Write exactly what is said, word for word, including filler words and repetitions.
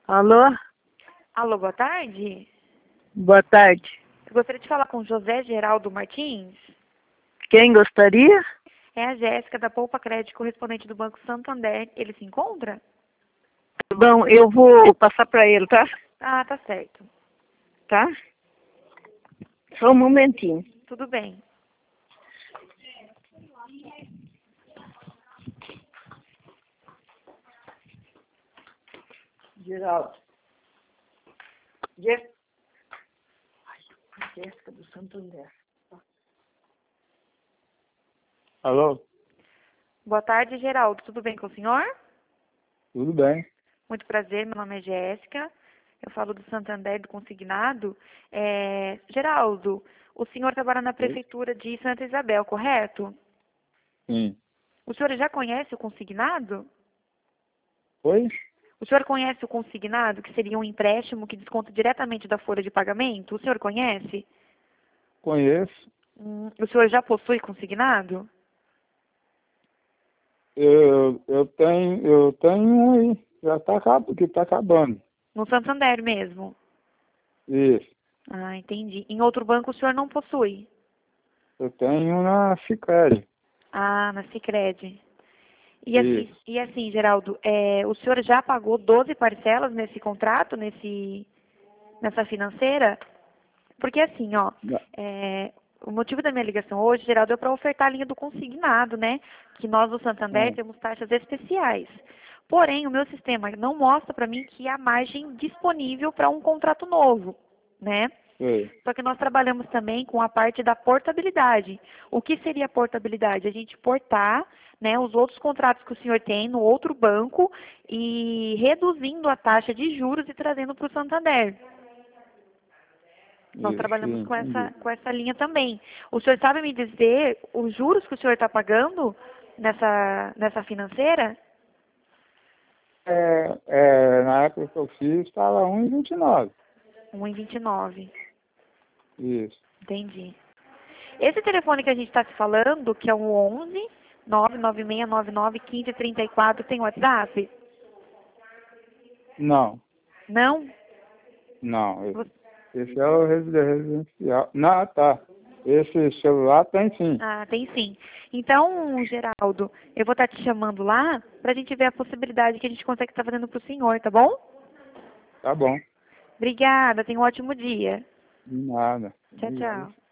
Alô? Alô, boa tarde. Boa tarde. Eu gostaria de falar com José Geraldo Martins. Quem gostaria? É a Jéssica da Poupa Crédito, correspondente do Banco Santander. Ele se encontra? Bom, eu vou passar para ele, tá? Ah, tá certo. Tá? Só um momentinho. Tudo bem. Geraldo. Jéssica. Jéssica do Santander. Alô? Boa tarde, Geraldo. Tudo bem com o senhor? Tudo bem? Muito prazer, meu nome é Jéssica. Eu falo do Santander, do Consignado. É... Geraldo, o senhor trabalha na prefeitura de Santa Isabel, correto? Sim. O senhor já conhece o Consignado? Oi? O senhor conhece o Consignado, que seria um empréstimo que desconta diretamente da folha de pagamento? O senhor conhece? Conheço. Hum, o senhor já possui Consignado? Eu, eu tenho, eu tenho um aí. Já tá acabando, que tá acabando. No Santander mesmo? Isso. Ah, entendi. Em outro banco o senhor não possui? Eu tenho um na Sicredi. Ah, na Sicredi. E assim, Isso. e assim, Geraldo, é, o senhor já pagou doze parcelas nesse contrato, nesse, nessa financeira? Porque assim, ó, Na- é, o motivo da minha ligação hoje, Geraldo, é para ofertar a linha do consignado, né? Que nós do Santander ah, temos taxas especiais. Porém, o meu sistema não mostra para mim que há margem disponível para um contrato novo, né? sei. Só que nós trabalhamos também com a parte da portabilidade. O que seria portabilidade? A gente portar, né, os outros contratos que o senhor tem no outro banco e reduzindo a taxa de juros e trazendo para o Santander. Nós Isso, trabalhamos sim, com essa, entendi. com essa linha também. O senhor sabe me dizer os juros que o senhor está pagando nessa, nessa financeira? É, é, na época que eu fiz, estava um e vinte e nove. um vírgula vinte e nove. Isso. Entendi. Esse telefone que a gente está se falando, que é o onze, nove nove seis nove nove, um cinco três quatro, tem WhatsApp? Não, Não? não. Esse, Vo- esse é o reside- residencial. Não, tá. Esse celular tem sim. Ah, tem sim. Então, Geraldo, eu vou estar te chamando lá para a gente ver a possibilidade que a gente consegue estar fazendo para o senhor, tá bom? Tá bom. Obrigada, tenha um ótimo dia. De nada. Tchau, Obrigado. tchau.